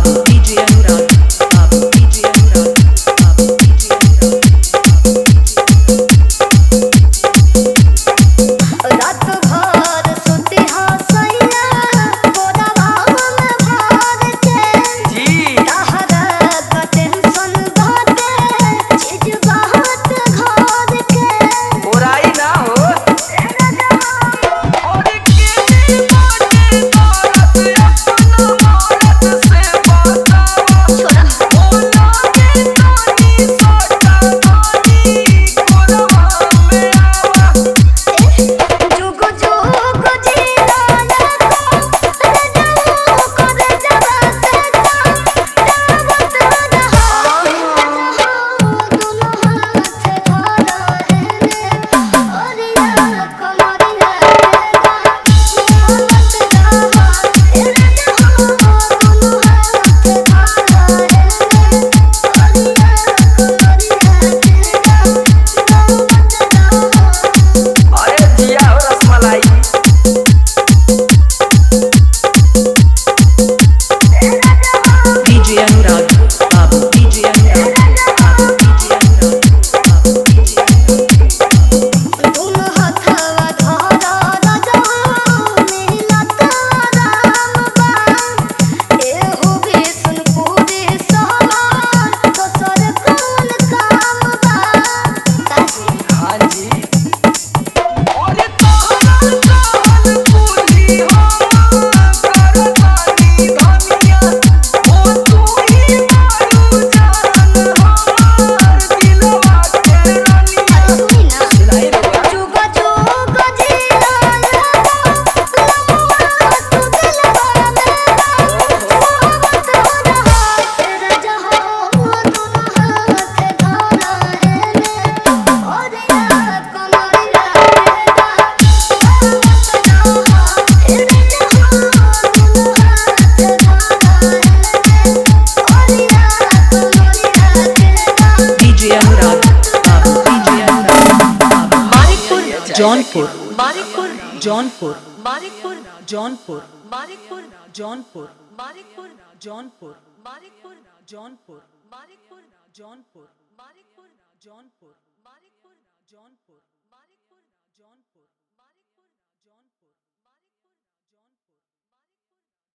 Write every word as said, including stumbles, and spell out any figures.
Babu D J Anurag, Babu D J Anurag, Babu D J Anurag, रात भर सुती हसैया गोदवा में भाग के जी तहरा का टेंशन बाटे चीज बात घर के बुराई ना हो राजा और केने बाटे औरत अपना मौत से बतावा छोरा बोला के तानी सोटा तानी कोरवा में आवा जुग जुग जीना को राजा को जवा से दावत रहा दोनों हाथ धरा है अरिया कमरिया दावत रहा राजा दोनों हाथ धरा है अरिया कमरिया दावत रहा अरे जिया हो rasmalai D J Anurag, Babu D J Anurag, Babu D J Anurag, Babu D J Anurag. तुम हथवा धरा राजा मिलत राम बाम एहो विष्णुपुरी सवार दोसर कौन काम बा काजी हाँ जी और तोहरा काल पूरी हो करतानी धनिया ओ तू ही मारू जान हमार दिलवा के रानिया सुनी ना सुनाई देगा जुग जुग जीना तू दिलवा में सावत रहा राजा हो दोनों हाथ धरा है अरिया कमरिया दावत रहा राजा हो दोनों हाथ धरा है अरिया कमरिया D J Anurag, Babu D J Anurag, Babu Manikpur Jaunpur, Manikpur Jaunpur, Manikpur Jaunpur, Manikpur Jaunpur, Manikpur Jaunpur, Manikpur Jaunpur, Manikpur Jaunpur, Manikpur Jaunpur, Manikpur Jaunpur.